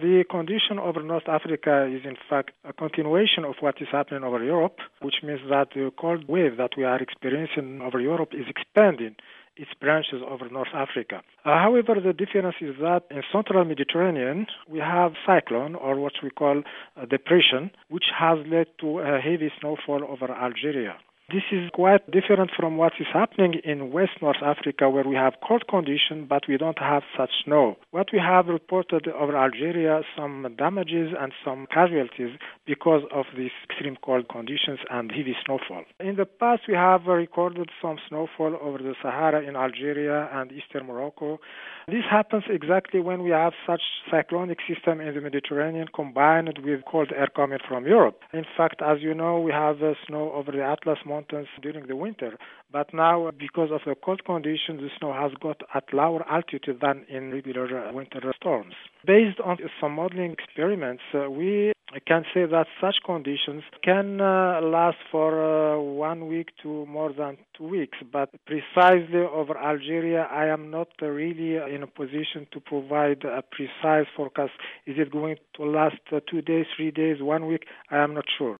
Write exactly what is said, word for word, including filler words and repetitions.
The condition over North Africa is in fact a continuation of what is happening over Europe, which means that the cold wave that we are experiencing over Europe is expanding its branches over North Africa. Uh, however, the difference is that in central Mediterranean, we have cyclone, or what we call a depression, which has led to a heavy snowfall over Algeria. This is quite different from what is happening in West North Africa, where we have cold conditions, but we don't have such snow. What we have reported over Algeria, some damages and some casualties because of these extreme cold conditions and heavy snowfall. In the past, we have recorded some snowfall over the Sahara in Algeria and eastern Morocco. This happens exactly when we have such cyclonic system in the Mediterranean combined with cold air coming from Europe. In fact, as you know, we have uh, snow over the Atlas Mountains during the winter. But now, because of the cold conditions, the snow has got at lower altitude than in regular winter storms. Based on some modeling experiments, uh, we can say that such conditions can uh, last for uh, one week to more than two weeks. But precisely over Algeria, I am not uh, really in a position to provide a precise forecast. Is it going to last uh, two days, three days, one week? I am not sure.